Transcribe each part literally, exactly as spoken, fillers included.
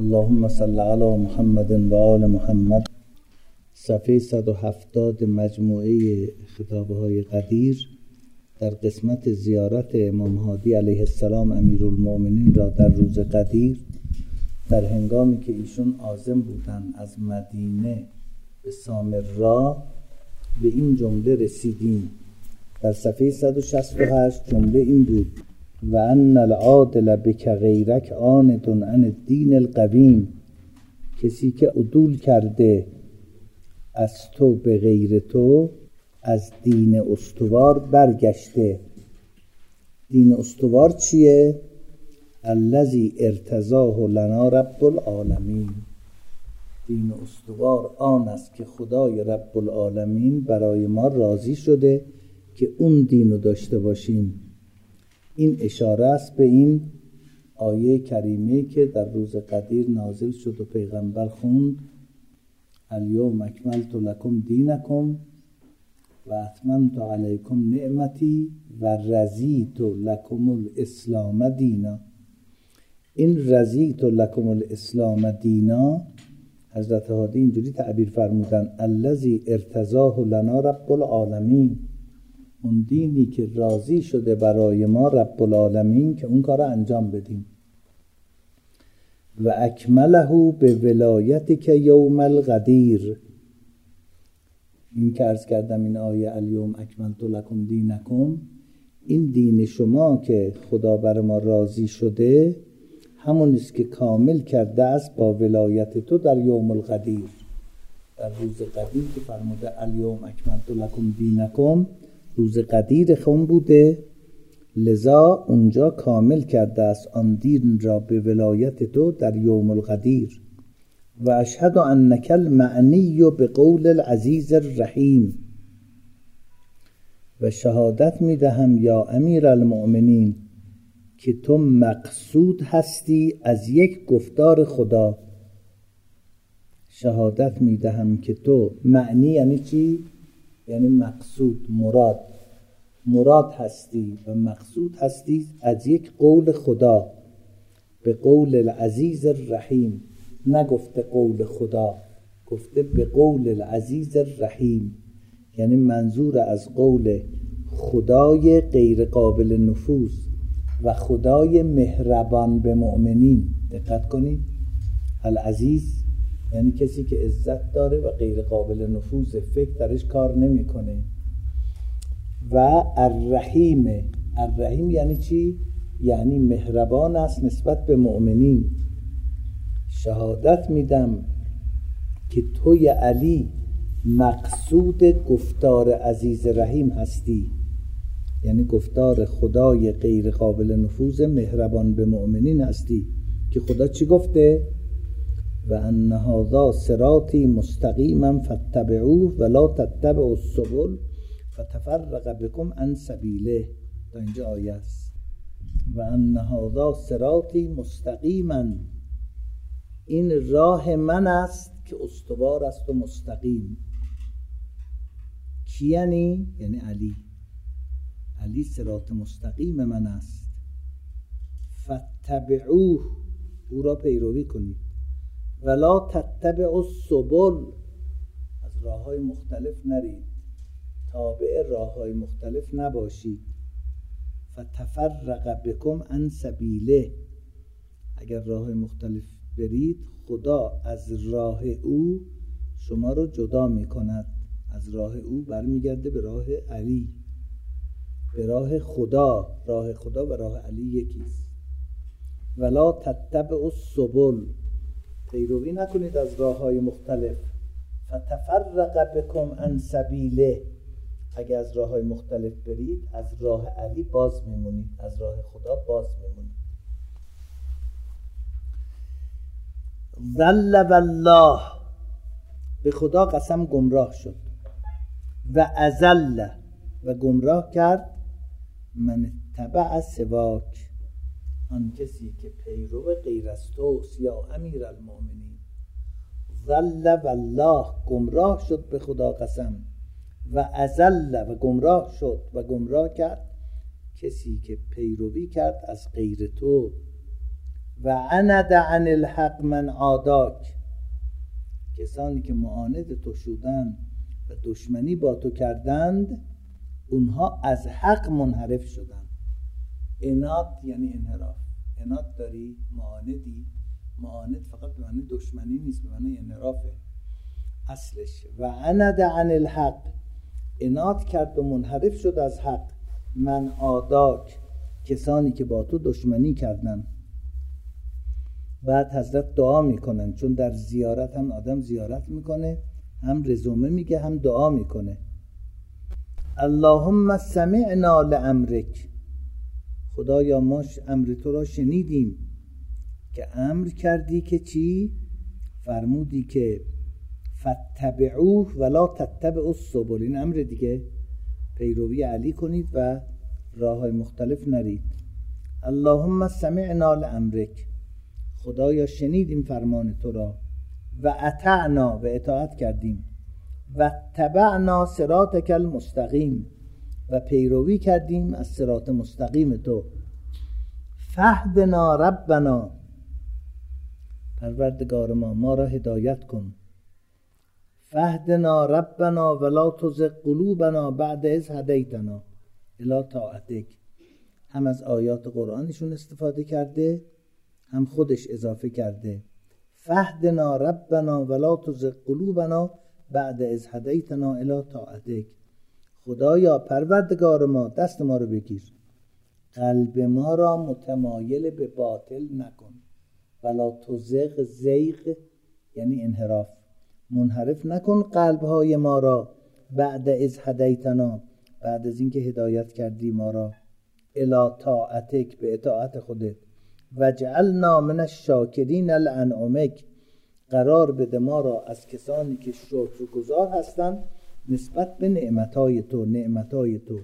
اللهم صل علی محمد و آل محمد. صفحه صد و هفتاد مجموعه خطابهای قدیر در قسمت زیارت امام هادی علیه السلام امیرالمؤمنین را در روز قدیر، در هنگامی که ایشون عازم بودند از مدینه به سامرا، به این جمله رسیدیم. در صفحه صد و شصت و هشت جمله این بود: و ان العادل بک غیرک عاند عن الدین القویم. کسی که عدول کرده از تو به غیر تو، از دین استوار برگشته. دین استوار چیه؟ الذی ارتضاه لنا رب العالمین. دین استوار آن است که خدای رب العالمین برای ما راضی شده که اون دینو داشته باشیم. این اشاره است به این آیه کریمه که در روز قدیر نازل شد و پیغمبر خوند: الیوم اکملت لکم دینکم و اتممت علیکم نعمتی و رضیت لکم الاسلام دینا. این رضیت لکم الاسلام دینا حضرت هادی اینجوری تعبیر فرمودن: الذی ارتضاه لنا رب العالمین. اون دینی که راضی شده برای ما رب العالمین که اون کار انجام بدیم. و اکمله به ولایتی که یوم القدیر. این که عرض کردم این آیه الیوم اکملت لکم دینکم، این دین شما که خدا بر ما راضی شده همون است که کامل کرده است با ولایت تو در یوم القدیر، در روز قدیر که فرموده الیوم اکملت لکم دینکم. روز قدیر خون بوده، لذا اونجا کامل کرده است آن دین را به ولایت تو در یوم القدیر. و اشهد انک المعنی به قول العزیز الرحیم. و شهادت میدهم یا امیر المؤمنین که تو مقصود هستی از یک گفتار خدا. شهادت میدهم که تو معنی یعنی چی؟ یعنی مقصود، مراد مراد هستی و مقصود هستی از یک قول خدا. به قول العزیز الرحیم. نگفته قول خدا، گفته به قول العزیز الرحیم، یعنی منظور از قول خدای غیر قابل نفوذ و خدای مهربان به مؤمنین. دقت کنید، العزیز یعنی کسی که عزت داره و غیر قابل نفوذ، فکر درش کار نمیکنه. و الرحیم، الرحیم یعنی چی؟ یعنی مهربان است نسبت به مؤمنین. شهادت میدم که توی علی مقصود گفتار عزیز رحیم هستی، یعنی گفتار خدای غیر قابل نفوذ مهربان به مؤمنین هستی. که خدا چی گفته؟ و ان هذا صراطی مستقیما فاتبعوه ولا تتبعوا السبل فتفرق بكم عن سبیله. تا اینجا آیه است. و ان هذا صراطی مستقیما، این راه من است که استوار است و مستقیم. کی یعنی؟ یعنی علی. علی صراط مستقیم من است. فاتبعوه، او را پیروی کنید. ولا تتبعوا السبل، از راه‌های مختلف نرید، تابع راه‌های مختلف نباشید. فتفرق بكم عن سبیله، اگر راه‌های مختلف برید خدا از راه او شما رو جدا می کند. از راه او برمیگرده به راه علی، به راه خدا. راه خدا و راه علی یکیست. ولا تتبعوا السبل، پیروی نکنید از راه‌های مختلف. فتفرق بكم عن سبیله، اگر از راه‌های مختلف برید از راه علی باز میمونید، از راه خدا باز میمونید. ضل والله، به خدا قسم گمراه شد. و اضل، و گمراه کرد. من اتبع سواک، آن کسی که پیرو غیر از توست یا امیر المؤمنین. ضل والله، گمراه شد به خدا قسم. و اضل، و گمراه شد و گمراه کرد کسی که پیروی کرد از غیر تو. و عند عن الحق من عاداک، کسانی که معاند تو شدند و دشمنی با تو کردند اونها از حق منحرف شدند. عناد یعنی انحراف. عناد داری، معاندی. معاند فقط به معنی دشمنی نیست، به معنی انحرافه اصلش. و عند عن الحق، عناد کرد و منحرف شد از حق. من عاداک، کسانی که با تو دشمنی کردن. بعد حضرت دعا میکنن، چون در زیارت هم آدم زیارت میکنه، هم رزومه میگه هم دعا میکنه. اللهم سمعنا لامرک، خدایا ما امر تو را شنیدیم که امر کردی که چی؟ فرمودی که فاتبعوه ولا تتبعوا السبل. این امر دیگه، پیروی علی کنید و راه‌های مختلف نرید. اللهم سمعنا لامرک، خدایا شنیدیم فرمان تو را. و اطعنا، و اطاعت کردیم. و تبعنا صراطک المستقیم، و پیروی کردیم از صراط مستقیم تو. فهدنا ربنا، پروردگار ما ما را هدایت کن. فهدنا ربنا ولا تزغ قلوبنا بعد اذ هدیتنا الی طاعتک. هم از آیات قرآنشون استفاده کرده، هم خودش اضافه کرده. فهدنا ربنا ولا تزغ قلوبنا بعد اذ هدیتنا الی طاعتک. خدایا پروردگار ما دست ما رو بگیر، قلب ما را متمایل به باطل نکن. ولا تزغ، زیغ یعنی انحراف، منحرف نکن قلبهای ما را. بعد از هدیتنا، بعد از اینکه هدایت کردی ما را. الی طاعتک، به اطاعت خودت. وجعلنا من الشاکرین لانعمک، قرار بده ما را از کسانی که شکرگزار هستند نسبت به نعمتهای تو. نعمتهای تو.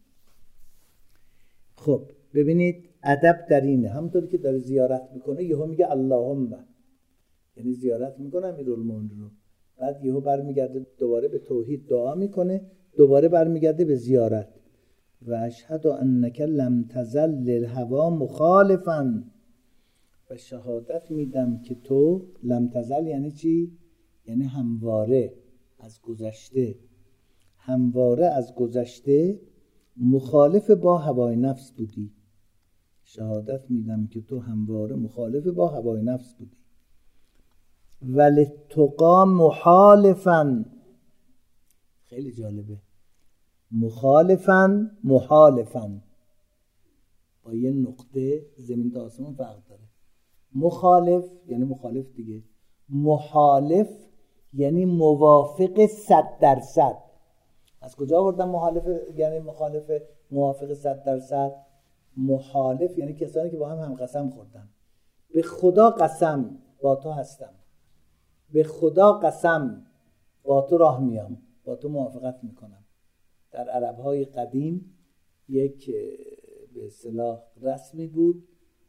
خب ببینید ادب در اینه، همونطوری که داره زیارت میکنه یهو میگه اللهم، یعنی زیارت میکنه امیرالمومنین رو، بعد یهو برمیگرده دوباره به توحید دعا میکنه، دوباره برمیگرده به زیارت. و اشهد انک لم تزل للهوا مخالفا، و شهادت میدم که تو لم تزل یعنی چی؟ یعنی همواره از گذشته، همواره از گذشته مخالف با هوای نفس بودی. شهادت میدم که تو همواره مخالف با هوای نفس بودی. وللتقی محالفا، خیلی جالبه، مخالفا محالفا، با یه نقطه زمین تا آسمون فرق داره. مخالف یعنی مخالف دیگه، محالف یعنی موافق صد درصد. از کجا آوردن مخالف یعنی مخالف موافق صد درصد؟ محالف یعنی کسانی که با هم هم قسم خوردن. به خدا قسم با تو هستم، به خدا قسم با تو راه میام، با تو موافقت میکنم. در عربهای قدیم یک به اصطلاح رسمی بود،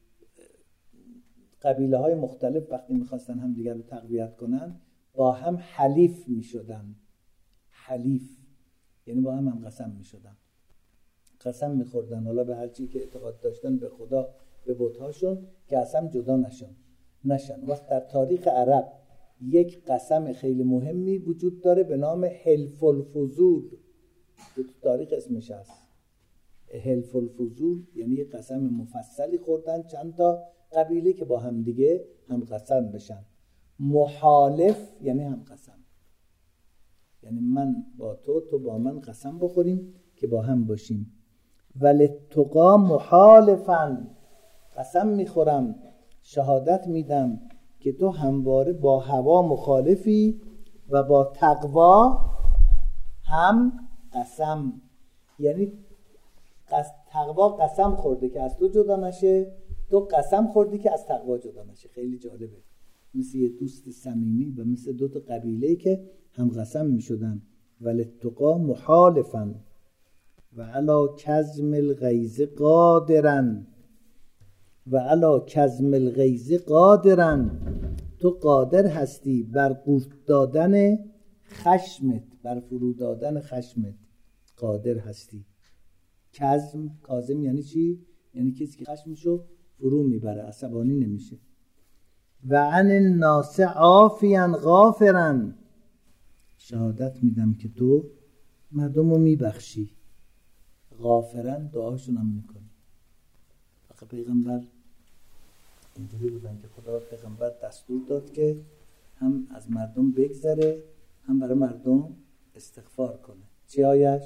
قبیله های مختلف وقتی میخواستن هم دیگر رو تقویت کنن با هم حلیف میشدن. حلیف یعنی با هم هم قسم میشدن، قسم میخوردن، حالا به هر چی که اعتقاد داشتن، به خدا، به بت‌هاشون، که قسم جدا نشن نشن وقت در تاریخ عرب یک قسم خیلی مهمی وجود داره به نام حلف الفضول، تو تاریخ اسمش هست. حلف الفضول یعنی یک قسم مفصلی خوردن چند تا قبیله که با هم دیگه هم قسم بشن. محالف یعنی هم قسم، یعنی من با تو، تو با من قسم بخوریم که با هم باشیم. وللتقی محالفا، قسم میخورم، شهادت میدم که تو همواره با هوا مخالفی و با تقوا هم قسم. یعنی تقوا قسم خورده که از تو جدا نشه، تو قسم خوردی که از تقوا جدا نشه. خیلی جالبه، مثل یه دوست صمیمی و مثل دو تا قبیله که هم قسم میشدن. وللتقی محالفا و علی کظم الغیظ قادرا، و علی کظم الغیظ قادرا، تو قادر هستی بر قورت دادن خشمت، بر فرو دادن خشمت قادر هستی. کظم، کاظم یعنی چی؟ یعنی کسی که خشمشو فرو میبره، عصبانی نمیشه. و عن الناس عافیا غافرا، شهادت میدم که تو مردم رو میبخشی، غافرا دعاشون هم میکنی. آخه پیغمبر اینجوری بودن که خدا پیغمبر دستور داد که هم از مردم بگذره، هم برای مردم استغفار کنه. چی آیش؟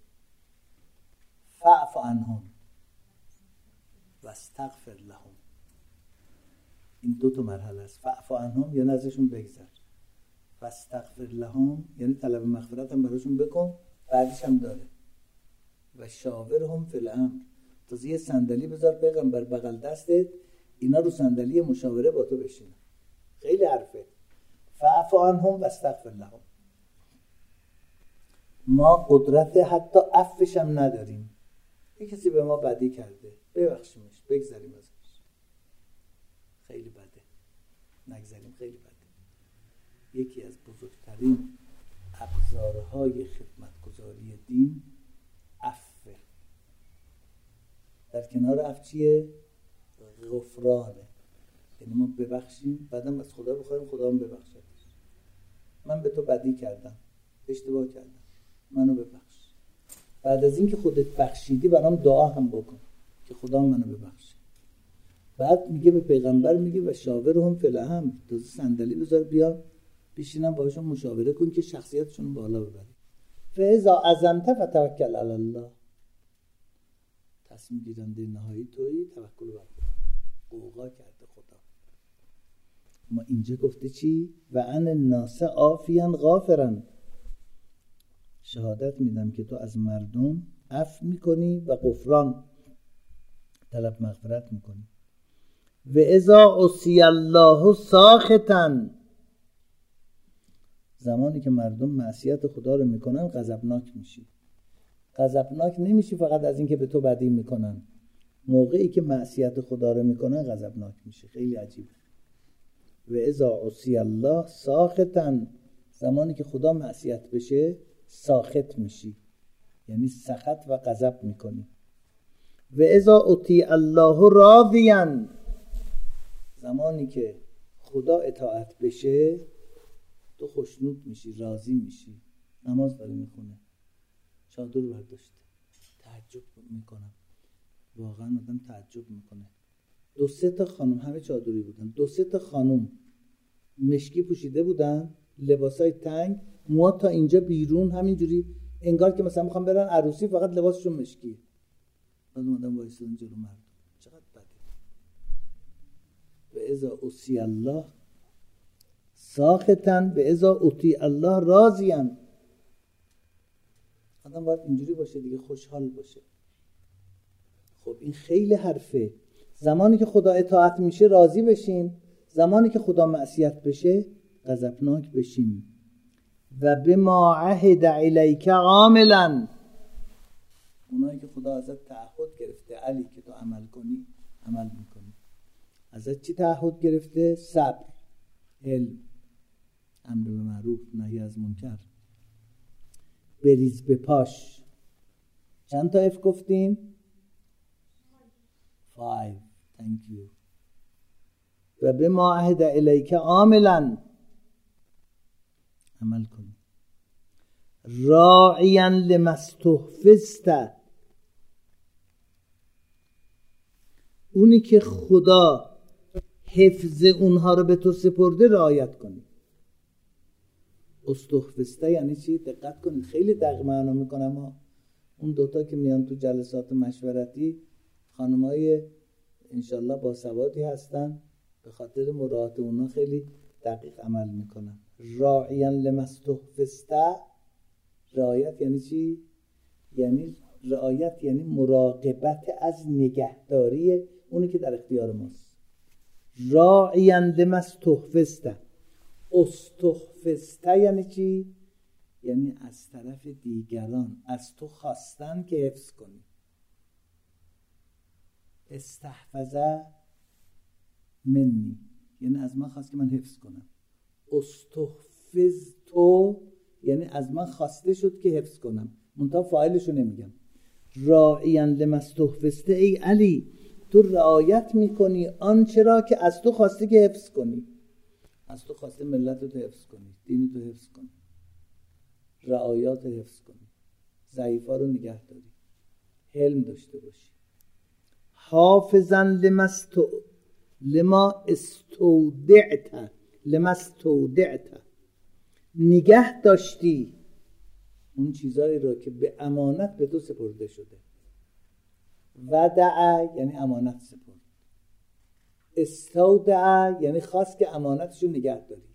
فاعف عنهم و استغفر لهم. این دو تا مرحله است. فاعف عنهم یعنی ازشون بگذر، و استغفر لهم یعنی طلب مغفرت هم براشون بکن. بعدش هم داره و شاورهم فی الامر، تازه یه صندلی بذار پیغمبر بغل دستت، اینا رو صندلی مشاوره با تو بشینن. خیلی حرفه. فاعف عنهم و استغفر لهم. ما قدرت حتی عفوش هم نداریم. یه کسی به ما بدی کرده، ببخشیمش، بگذریم ازش. خیلی بده، نگذریم، خیلی بده. یکی از بزرگترین ابزارهای خدمتگزاری دین عفو. در کنار عفو چیه؟ غفرانه. یعنی ما ببخشیم، بعدم از خدا بخوایم خدا هم ببخشد. من به تو بدی کردم، اشتباه کردم، منو ببخش. بعد از این که خودت بخشیدی برام دعا هم بکن که خدا منو ببخشه. بعد میگه به پیغمبر، میگه و شاورهم فی الامر، تو صندلی بذار بیا بشینم باهاشون مشاوره کن که شخصیتشون بالا ببری. فاذا عزمت فتوکل علی الله، تصمیم گیرنده نهایی تویی، توکل بر خدا. قوقا کرده خدا. ما اینجا گفته چی؟ و عن الناس عافیا غافرا، شهادت میدم که تو از مردم عفو میکنی و غفران طلب مغفرت میکنی. و اذا عصی الله ساخطا، زمانی که مردم معصیت خدا رو میکنن غضبناک میشی. غضبناک نمیشی فقط از اینکه به تو بدی میکنن، موقعی که معصیت خدا رو میکنن غضبناک میشی. خیلی عجیبه. و اذا عصی الله ساخطا، زمانی که خدا معصیت بشه ساخط میشی، یعنی سخط و غضب میکنی. و اذا اطیع الله راضیا، زمانی که خدا اطاعت بشه تو خوشنود میشی، راضی میشی. نماز داره میخونه، چادر برداشته، تعجب میکنم، واقعا آدم تعجب میکنه. دو سه تا خانم، همه چادری بودن، دو سه تا خانم مشکی پوشیده بودن، لباسای تنگ، موها تا اینجا بیرون، همینجوری انگار که مثلا میخوام برن عروسی، فقط لباسشون مشکی. بعد اومدن وایسادن جلو مردم. چقدر بده. و اذا عصی الله ساخطا و اذا اطیع الله راضیا. آدم باید اینجوری باشه دیگه، خوشحال باشه. خب این خیلی حرفه. زمانی که خدا اطاعت میشه راضی بشیم، زمانی که خدا معصیت بشه غضبناک بشیم. و بما عهد الیک عاملا، اونایی که خدا ازت تعهد گرفته علی که تو عمل کنی عمل میکنی. ازت چی تعهد گرفته؟ صبر، علم، امر به معروف، نهی از منکر، بریز به پاش. چند تا اف گفتیم؟ فایو. thank you. و بما عهد الیک عاملا، عمل کنی. راعیا لما استحفظت، اونی که خدا حفظ اونها رو به تو سپرده رعایت کنی. استحفظته یعنی چی؟ دقت کنید، خیلی دقیق معنا میکنم ها. اون دوتا که میان تو جلسات مشورتی، خانمای انشالله با سوادی هستن، به خاطر مراعات اونا خیلی دقیق عمل میکنن. راعیا لما استحفظت، رعایت یعنی چی؟ یعنی رعایت یعنی مراقبت از نگهداری اونی که در اختیار ماست. راعیا لما استحفظت. استحفظت یعنی چی؟ یعنی از طرف دیگران از تو خواستن که حفظ کنی. استحفظه منی یعنی از من خواست که من حفظ کنم. استحفظ تو یعنی از من خواسته شد که حفظ کنم، منتها فاعلشو نمیگم. راعیا لما استحفظت، ای علی تو رعایت میکنی آنچه را که از تو خواسته که حفظ کنی. از تو خواسته ملت رو حفظ کنی، دین تو حفظ کنی، رعایات حفظ کنی، ضعیفا رو نگه داری، حلم داشته باشی. حافظا لمستو لما استودعت لما استودعت، نگه داشتی اون چیزایی رو که به امانت به تو سپرده شده. ودع یعنی امانت سپرد، استودع یعنی خواست که امانتشو نگه داری،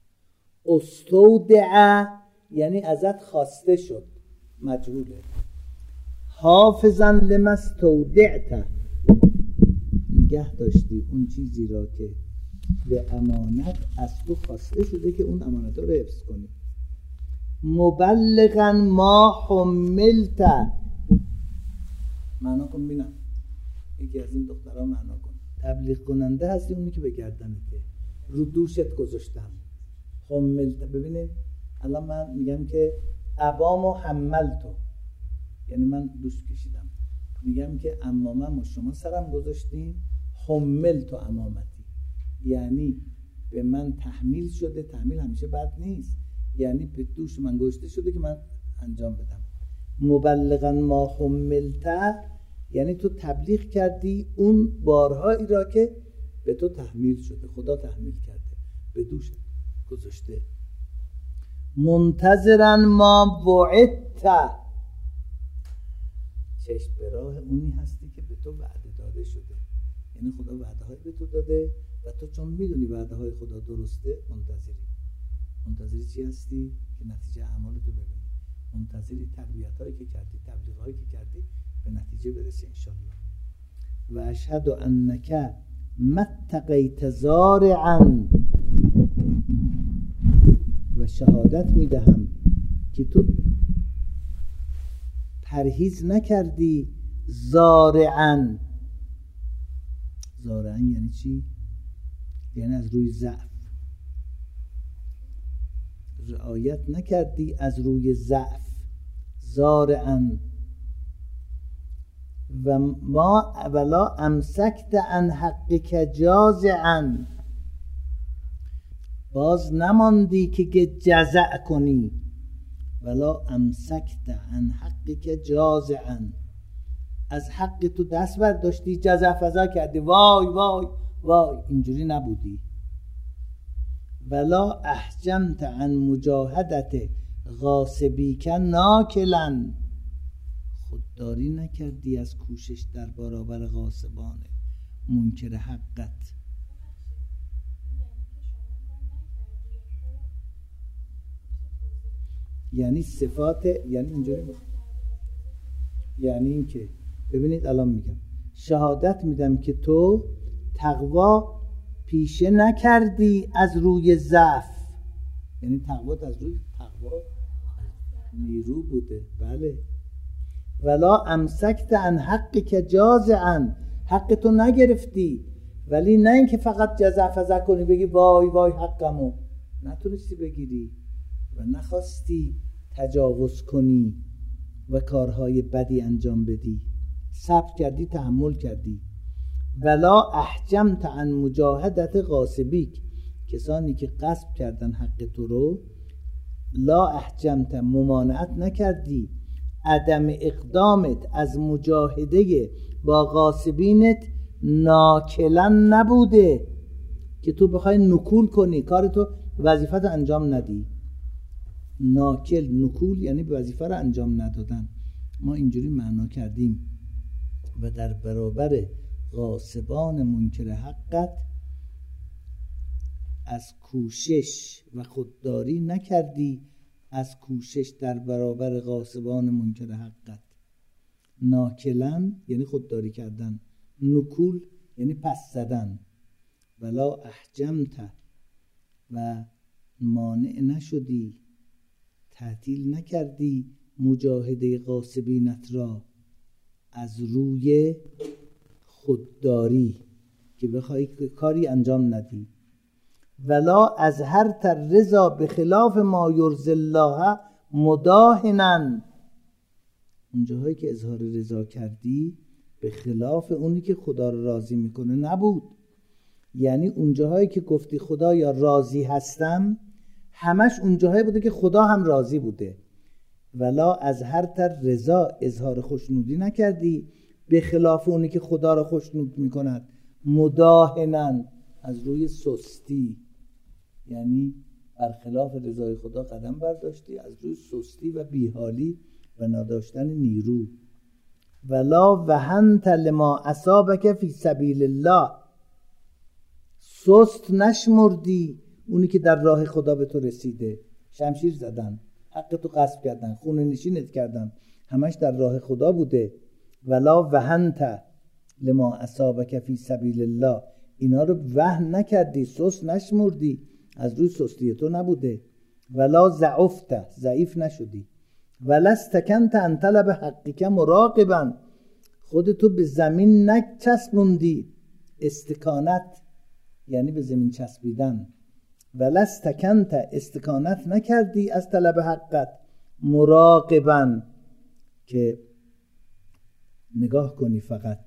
استودع یعنی ازت خواسته شد، مجهوله. حافظا لما استودعت، نگه داشتی اون چیزی را که به امانت از تو خواسته شده که اون امانت رو حفظ کنی. مبلغا ما حملت، معنا کن بینم. یکی از این دخترها معنا کن. تبلیغ کننده هستی، اونی که به گردنته، رو دوشت گذاشتم. حملت، ببینید الان من میگم که ابامو حملتو، یعنی من دوش کشیدم. میگم که امامم و شما سرم گذاشتین، حملتو امامتی، یعنی به من تحمیل شده. تحمیل همیشه بد نیست، یعنی به دوش من گذاشته شده که من انجام بدم. مبلغا ما حملت یعنی تو تبلیغ کردی اون بارهایی را که به تو تحمیل شده، خدا تحمیل کرده، به دوش گذاشته. منتظرا ما وعدت، چشم به راه اونی هستی که به تو وعده داده شده، یعنی خدا وعده های به تو داده و تو چون میدونی وعده های خدا درسته منتظری. منتظری چی هستی؟ که نتیجه اعمالتو ببینی. منتظری تربیت هایی که کردی، تبلیغ هایی که کردی به نتیجه برسه انشالله. و اشهد انک متقیت زارعا، و شهادت میدهم که تو پرهیز نکردی زارعا. زارعا یعنی چی؟ یعنی از روی ضعف رعایت نکردی، از روی ضعف. زارعا و ما ولا امسکت عن حقک جازعا، باز نماندی که جزع کنی. ولا امسکت عن حقک جازعا، از حق تو دست برداشتی، جزع فزع کردی، وای وای وای، اینجوری نبودی. ولا احجمت عن مجاهدت غاصبیک ناکلا، خودداری نکردی از کوشش در برابر غاصبان منکر حقت. یعنی صفات، یعنی اینجوری بود، یعنی این که ببینید الان میگم شهادت میدم که تو تقوا پیشه نکردی از روی ضعف، یعنی تقوات از روی تقوا نیرو بوده. بله. ولا امسکت عن حقک جازعا، حق تو نگرفتی، ولی نه اینکه فقط جزع فزع کنی بگی وای وای حقمو، نتونستی بگیری و نخواستی تجاوز کنی و کارهای بدی انجام بدی، صبر کردی، تحمل کردی. ولا احجمت عن مجاهدت غاصبیک، کسانی که غصب کردن حق تو رو، لا احجمت ممانعت نکردی، عدم اقدامت از مجاهده با غاصبینت ناکلا نبوده که تو بخوای نکول کنی، کار تو وظیفت انجام ندی. ناکل، نکول یعنی وظیفه رو انجام ندادن. ما اینجوری معنا کردیم. و در برابر غاصبان منکر حقت از کوشش و خودداری نکردی، از کوشش در برابر غاصبان منکر حقت. ناکلن یعنی خودداری کردن، نکول یعنی پس زدن. ولا احجمت، و مانع نشدی، تعطیل نکردی مجاهده غاصبینت را از روی خودداری که بخوای کاری انجام ندی. ولا از هر تر رضا به خلاف ما یرضی الله مداهنا، اونجاهایی که اظهار رضا کردی به خلاف اونی که خدا رو راضی میکنه نبود. یعنی اونجاهایی که گفتی خدا یا راضی هستم، همش اونجاهایی بوده که خدا هم راضی بوده. ولا از هر تر رضا اظهار خوشنودی نکردی، به خلاف اونی که خدا رو خوشنود میکند. مداهنن، از روی سستی، یعنی برخلاف رضای خدا قدم برداشتی، از روی سستی و بیحالی و نداشتن نیرو. ولا وهنت لما اصابک فی سبیل الله، سست نشمردی اونی که در راه خدا به تو رسیده. شمشیر زدن، حق تو غصب کردن، خون نشینت کردن، همش در راه خدا بوده. ولا وهنت لما اصابک فی سبیل الله، اینا رو وهن نکردی، سست نشمردی، از روی سستی تو نبوده. ولا ضعفت، ضعیف نشدی. ولا استکنت عن طلب حقیک مراقبا، خودتو به زمین نچسبوندی. استکانت یعنی به زمین چسبیدن. ولا استکنت، استکانت نکردی از طلب حقت. مراقبا، که نگاه کنی، فقط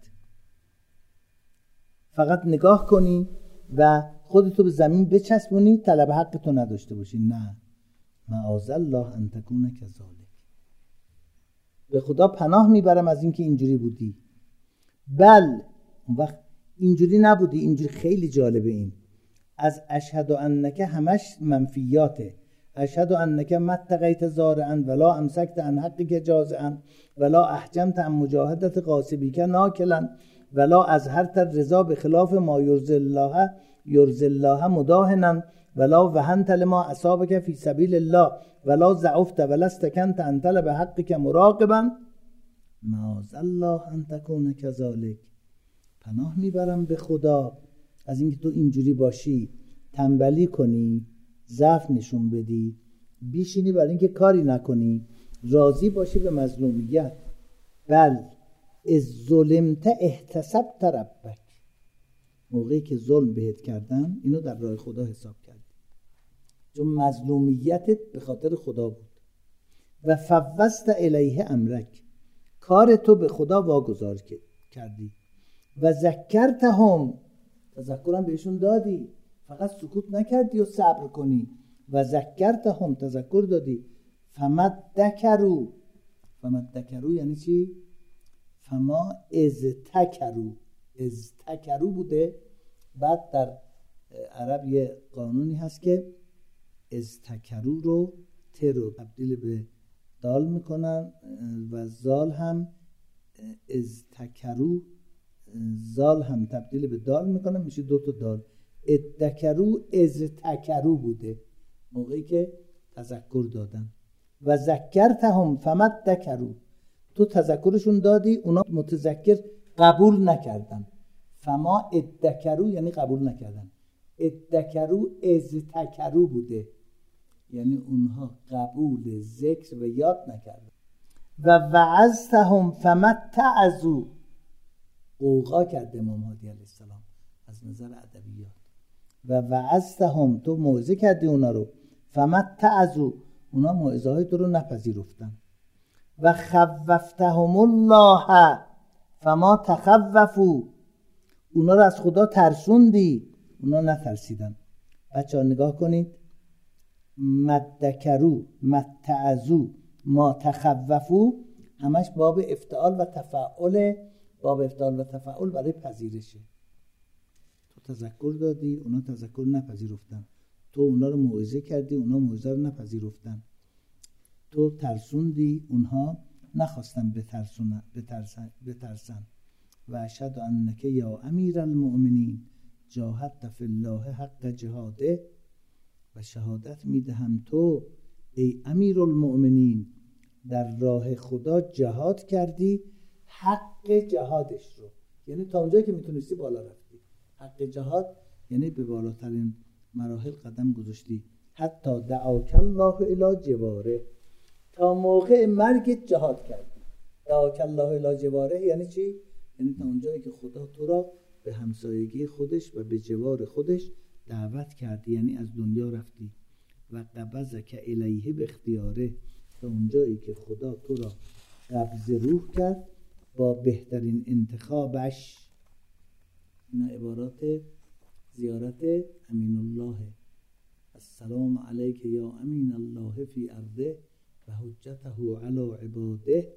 فقط نگاه کنی و خودتو به زمین بچسبونی، طلب حقتو نداشته باشی. نه، معاذ الله ان تکون کذالک. به خدا پناه میبرم از اینکه اینجوری بودی. بل اون وقت اینجوری نبودی. اینجوری خیلی جالبه. این از اشهد انک همش منفیاته. اشهد انک متقیت زارعا ولا امسکت عن حقک جازعا ولا احجمت عن مجاهدت غاصبیک ناکلا ولا از هر تر رضا به خلاف ما یرضی الله یرضی الله مداهنا ولا وهنت لما اصابک فی سبیل الله ولا ضعفت ولا استکنت عن طلب حقک مراقبا. معاذ الله ان تکون کذالک. پناه میبرم به خدا از اینکه تو اینجوری باشی، تنبلی کنی، ضعف نشون بدی، بیشینی برای اینکه کاری نکنی، راضی باشی به مظلومیت. بل از ظلمت احتسبت ربک، موقعی که ظلم بهت کردن اینو در راه خدا حساب کردی، چون مظلومیتت به خاطر خدا بود. و فوضت الیه امرک، کار تو به خدا واگذار کردی. و ذکرتهم، تذکرم بهشون دادی، فقط سکوت نکردی و صبر کنی. و ذکرتهم، تذکر دادی. فمدکروا، فمدکروا یعنی چی؟ فما از تکروا، از تکروا بوده. بعد در عرب یه قانونی هست که از تکروا رو ت رو تبدیل به دال میکنن و زال هم از تکروا، زال هم تبدیل به دال میکنن، میشه دو تا دال. ادکروا از تکروا بوده موقعی که تذکر دادن. و ذکرتهم فمدکروا، تو تذکرشون دادی، اونا متذکر قبول نکردن. فما ادکروا یعنی قبول نکردن. ادکروا از تکروا بوده، یعنی اونها قبول ذکر و یاد نکردن. و وعظتهم فمتعظوا، قوقا کرده امام هادی علیه السلام از نظر ادبیات. و وعظتهم، تو موعظه کردی اونا رو. فمتعظوا، اونا موعظه های تو رو نپذیرفتن. و خوفتهم الله فما تخوفوا، اونا رو از خدا ترسوندی، اونا نترسیدن. بچه ها نگاه کنید، مدکرو، متعظوا، ما تخوفوا، همش باب افتعال و تفعل. باب افتعال و تفعل برای پذیرشه. تو تذکر دادی، اونا تذکر نپذیرفتن. تو اونا رو موعظه کردی، اونا موعظه رو نپذیرفتن. تو ترسوندی، اونها نخواستن بترسون بترسن بترسن. و اشهد انک یا امیر المؤمنین جاهدت فی الله حق جهاده، و شهادت میدهم تو ای امیر المؤمنین در راه خدا جهاد کردی، حق جهادش رو، یعنی تا اونجایی که میتونستی بالا رفتی. حق جهاد یعنی به بالاترین مراحل قدم گذاشتی. حتی دعاک الله الی جواره، تا موقع مرگ جهاد کردی. دعاک الله الی جواره یعنی چی؟ یعنی تا اونجایی که خدا تو را به همسایگی خودش و به جوار خودش دعوت کردی، یعنی از دنیا رفتی. و قبضک الیه به اختیاره، تا اونجایی که خدا تو را قبض روح کرد با بهترین انتخابش. این عبارات زیارت امین الله. السلام علیک یا امین الله فی ارضه و حجته علی عباده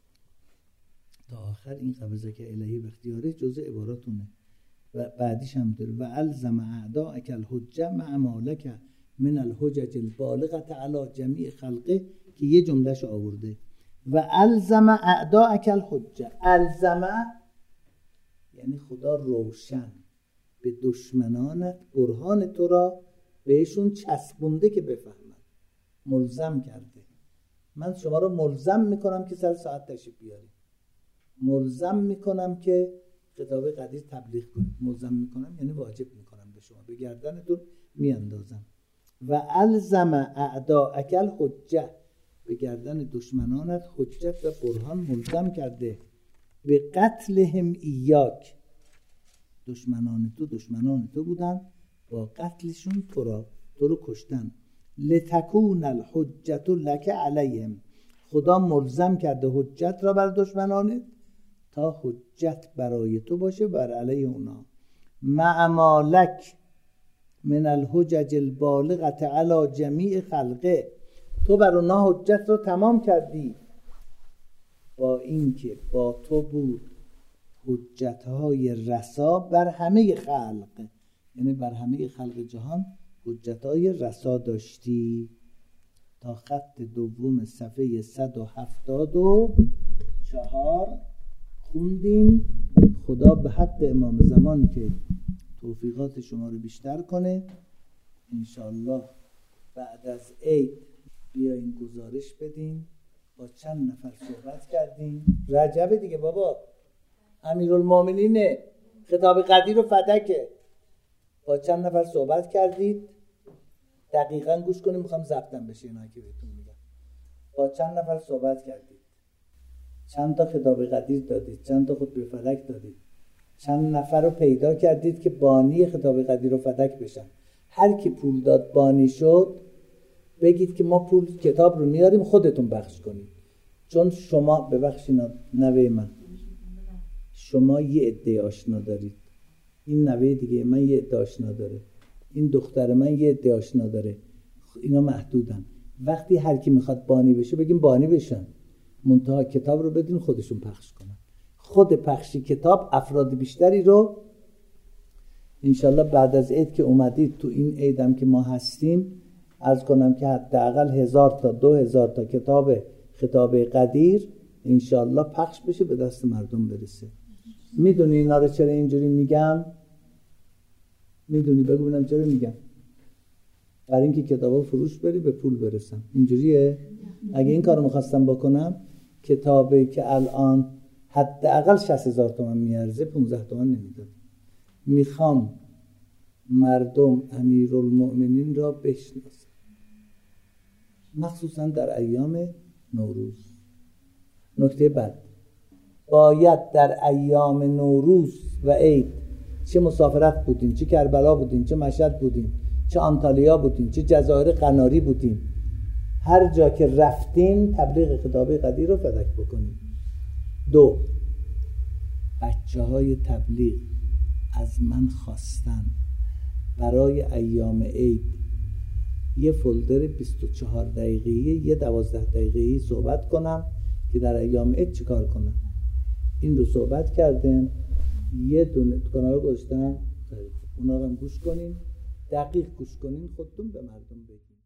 تا آخر. این قبضک الهی به اختیاره جزء عباراتونه. و بعدیش هم داره و الزم اعداءک الحجه مع مالک من الحجج البالغه علی جمیع خلقه که یه جملهش آورده. و الزم اعداءک الحجه، الزم یعنی خدا روشن به دشمنانت برهان تو را بهشون چسبونده که بفهمن، ملزم کرده. من شما رو ملزم میکنم که سر ساعت تشریف بیارید، ملزم میکنم که کتاب قدیر تبلیغ کنید. ملزم میکنم یعنی واجب میکنم به شما، به گردنتون میاندازم. و الزم اعداءک الحجه، به گردن دشمنانت حجت و برهان ملزم کرده. به قتلهم ایاک، دشمنان تو دشمنان تو بودن، با قتلشون تو را تو رو کشتن. لتکون الحجت لک علیهم، خدا ملزم کرده حجت را بر دشمنانت تا حجت برای تو باشه بر علیه اونا. مع مالک من الحجج البالغه علی جمیع خلقه، تو بر اونا حجت رو تمام کردی با اینکه با تو بود حجت‌های رسا بر همه خلق، یعنی بر همه خلق جهان حجت‌های رسا داشتی. تا خط دوم صفحه صد و هفتاد و چهار خوندیم. خدا به حق امام زمان که توفیقات شما رو بیشتر کنه، انشالله بعد از عید بیاین گزارش بدین. با چند نفر صحبت کردیم. رجب دیگه بابا، امیرالمومنین خطاب قدیر و فدکه. با چند نفر صحبت کردید، دقیقاً گوش کنیم، میخوام ضبطم بشه اینا که بهتون میگم. با چند نفر صحبت کردید، چند تا خطاب قدیر دادید، چند تا خطبه فدک دادید، چند نفر رو پیدا کردید که بانی خطاب قدیر و فدک بشن. هر کی پول داد بانی شد، بگید که ما پول کتاب رو میاریم خودتون بخش کنید. چون شما ببخشید نوه من، شما یه عده آشنا دارید، این نوه دیگه من یه عده آشنا داره، این دختر من یه عده آشنا داره، اینا محدودن. وقتی هر کی میخواد بانی بشه بگیم بانی بشن، منتها کتاب رو بدین خودشون پخش کنن. خود پخشی کتاب افراد بیشتری رو انشالله بعد از عید که اومدید، تو این عیدم که ما هستیم، عرض کنم که حداقل هزار تا دو هزار تا کتاب خطاب قدیر انشالله پخش بشه، به دست مردم برسه. میدونی اینا رو چرا اینجوری میگم؟ میدونی؟ بگو ببینم چرا میگم. برای اینکه کتابا فروش بری به پول برسم. اینجوریه؟ اگه این کارو میخواستم بکنم، کتابی که الان حداقل شصت هزار تومان میارزه پانزده تومان نمیداد. میخوام مردم امیرالمؤمنین را بشناسن، مخصوصا در ایام نوروز. نکته بعد، باید در ایام نوروز و عید، چه مسافرت بودین، چه کربلا بودین، چه مشهد بودین، چه آنتالیا بودین، چه جزایر قناری بودین، هر جا که رفتین تبلیغ خطاب قدیر رو فدک بکنین. دو، بچه های تبلیغ از من خواستن برای ایام عید یه فولدر بیست و چهار دقیقه‌ای یه دوازده دقیقه‌ای صحبت کنم که در ایام عید چیکار کنم. این رو صحبت کردم، یه دونه کانال گذاشتم، اونا رو هم گوش کنین، دقیق گوش کنین، خودتون به مردم بگین.